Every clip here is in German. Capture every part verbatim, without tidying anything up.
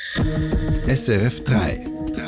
S R F drei.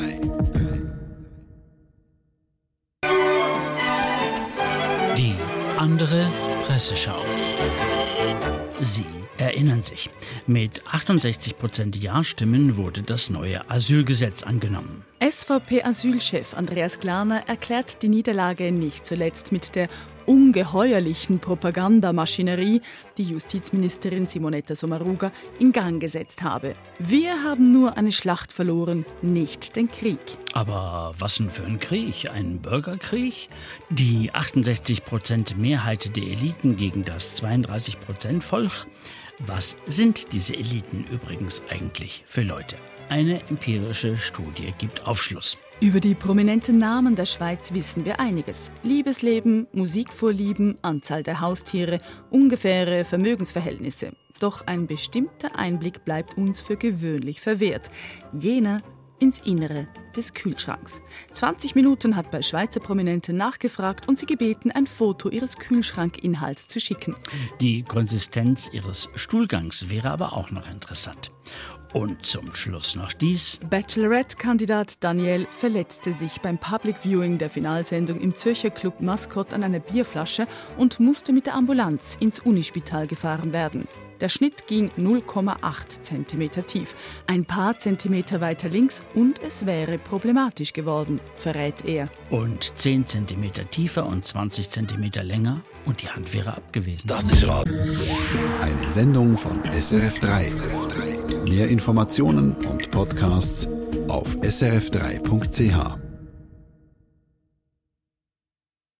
Die andere Presseschau. Sie erinnern sich. Mit achtundsechzig Prozent Ja-Stimmen wurde das neue Asylgesetz angenommen. S V P-Asylchef Andreas Glarner erklärt die Niederlage nicht zuletzt mit der ungeheuerlichen Propagandamaschinerie, die Justizministerin Simonetta Sommaruga in Gang gesetzt habe. Wir haben nur eine Schlacht verloren, nicht den Krieg. Aber was denn für ein Krieg? Ein Bürgerkrieg? Die achtundsechzig Prozent Mehrheit der Eliten gegen das zweiunddreißig Prozent Volk? Was sind diese Eliten übrigens eigentlich für Leute? Eine empirische Studie gibt Aufschluss. Über die prominenten Namen der Schweiz wissen wir einiges. Liebesleben, Musikvorlieben, Anzahl der Haustiere, ungefähre Vermögensverhältnisse. Doch ein bestimmter Einblick bleibt uns für gewöhnlich verwehrt. Jener ins Innere des Kühlschranks. zwanzig Minuten hat bei Schweizer Prominenten nachgefragt und sie gebeten, ein Foto ihres Kühlschrankinhalts zu schicken. Die Konsistenz ihres Stuhlgangs wäre aber auch noch interessant. Und zum Schluss noch dies. Bachelorette-Kandidat Daniel verletzte sich beim Public Viewing der Finalsendung im Zürcher Club Mascot an einer Bierflasche und musste mit der Ambulanz ins Unispital gefahren werden. Der Schnitt ging null Komma acht Zentimeter tief, ein paar Zentimeter weiter links und es wäre problematisch geworden, verrät er. Und zehn Zentimeter tiefer und zwanzig Zentimeter länger und die Hand wäre ab gewesen. Das ist Radio. Eine Sendung von S R F drei. Mehr Informationen und Podcasts auf s r f drei punkt c h.